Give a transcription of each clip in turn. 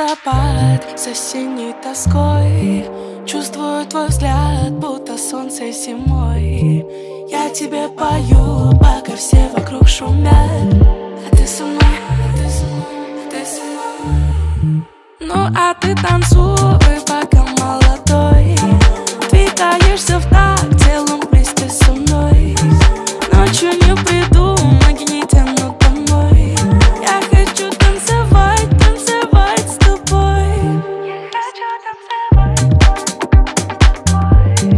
листопад с осенней тоской. Чувствую твой взгляд, будто солнце зимой. Я тебе пою, пока все вокруг шумят. А ты со мной, а ты со мной, а ты со мной. Ну а ты танцуй, пока молодой. Двигаешься в такт телом вместе со мной. Ночью не приду, ноги не тянут домой. Я хочу танцевать, танцевать с тобой. Я хочу танцевать с тобой.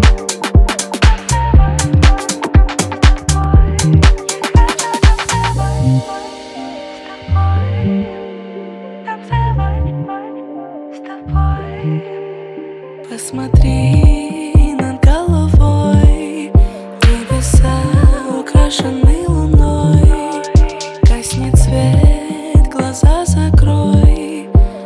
Посмотри над головой, небеса украшены луной. Гаснет свет, глаза закрой,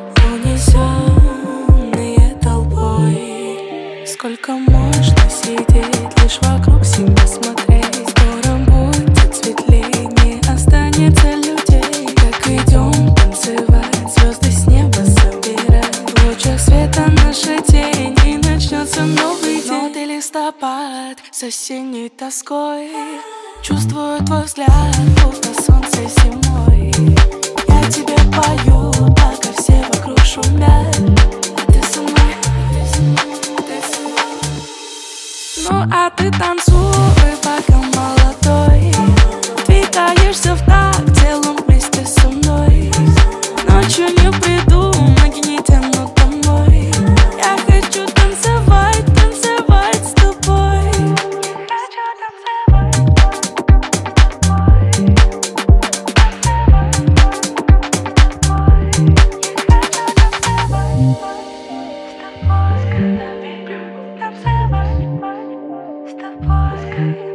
унесенные толпой. Сколько можно сидеть, лишь вокруг себя смотреть? Скоро будет светлей, не останется людей. Как идем танцевать, звезды с неба собирать. В лучах света наша тень, и начнется новый день. Но ты листопад с осенней тоской. Чувствую твой взгляд, будто солнце зимой. Я тебе пою, пока все вокруг шумят. А ты со мной, ты со мной, ты со мной. Ну а ты танцуй, пока молодой. Двигаешься в такт телом вместе со мной. Ночью не приду, ноги не тянут домой. Я хочу танцевать, танцевать с тобой. Я хочу танцевать с тобой.